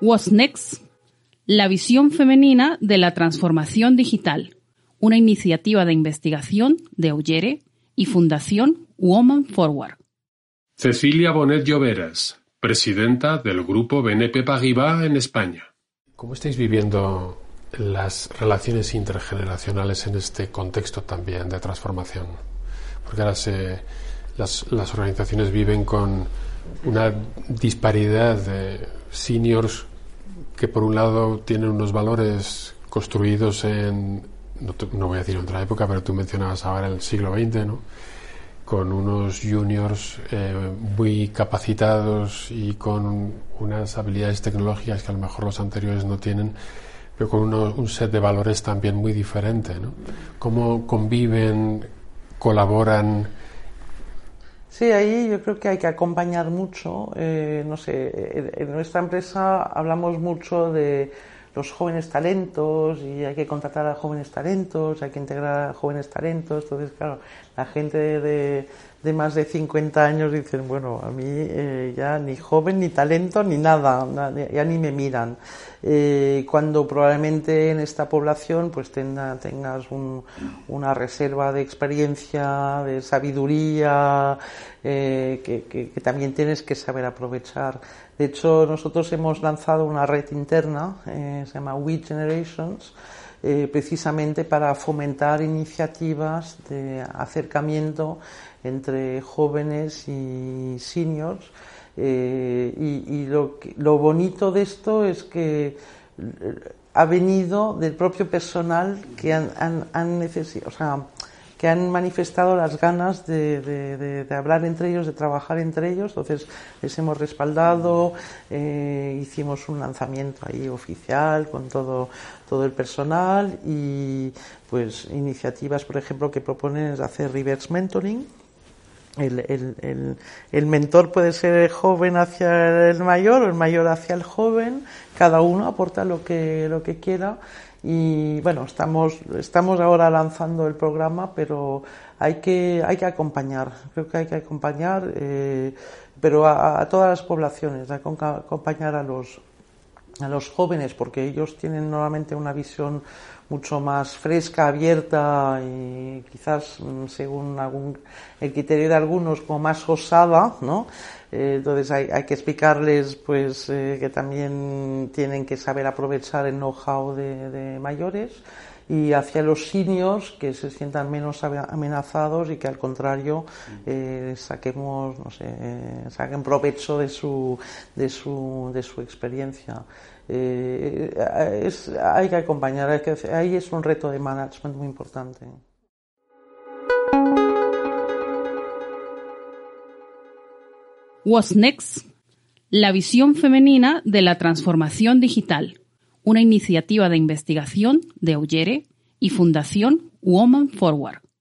What's Next? La visión femenina de la transformación digital, una iniciativa de investigación de Augere y Fundación Women Forward. Cecilia Bonet Lloveras, presidenta del grupo BNP Paribas en España. ¿Cómo estáis viviendo las relaciones intergeneracionales en este contexto también de transformación? Porque ahora las organizaciones viven con una disparidad de seniors que por un lado tienen unos valores construidos en, no voy a decir en otra época, pero tú mencionabas ahora el siglo XX, ¿no? Con unos juniors muy capacitados y con unas habilidades tecnológicas que a lo mejor los anteriores no tienen, pero con un set de valores también muy diferente, ¿no? ¿Cómo conviven, colaboran? Sí, ahí yo creo que hay que acompañar mucho. No sé, en nuestra empresa hablamos mucho de los jóvenes talentos y hay que contratar a jóvenes talentos, hay que integrar a jóvenes talentos. Entonces, claro, la gente de más de 50 años dicen, bueno, a mí ya ni joven, ni talento, ni nada, ya ni me miran. Cuando probablemente en esta población pues tengas una reserva de experiencia, de sabiduría, que también tienes que saber aprovechar. De hecho, nosotros hemos lanzado una red interna, se llama We Generations, precisamente para fomentar iniciativas de acercamiento entre jóvenes y seniors. Y lo bonito de esto es que ha venido del propio personal que han necesitado, o sea, que han manifestado las ganas de hablar entre ellos, de trabajar entre ellos. Entonces les hemos respaldado, hicimos un lanzamiento ahí oficial con todo el personal y pues iniciativas, por ejemplo, que proponen es hacer reverse mentoring. El mentor puede ser el joven hacia el mayor o el mayor hacia el joven, cada uno aporta lo que quiera. Y bueno, estamos ahora lanzando el programa, pero hay que acompañar, creo que hay que acompañar, pero a todas las poblaciones, acompañar a los jóvenes, porque ellos tienen normalmente una visión mucho más fresca, abierta y quizás, según el criterio de algunos, como más osada, ¿no? Entonces hay que explicarles pues que también tienen que saber aprovechar el know-how de mayores, y hacia los seniors que se sientan menos amenazados y que al contrario saquen provecho de su experiencia. Hay que acompañar, ahí es un reto de management muy importante. What's Next? La visión femenina de la transformación digital, una iniciativa de investigación de Augere y Fundación Women Forward.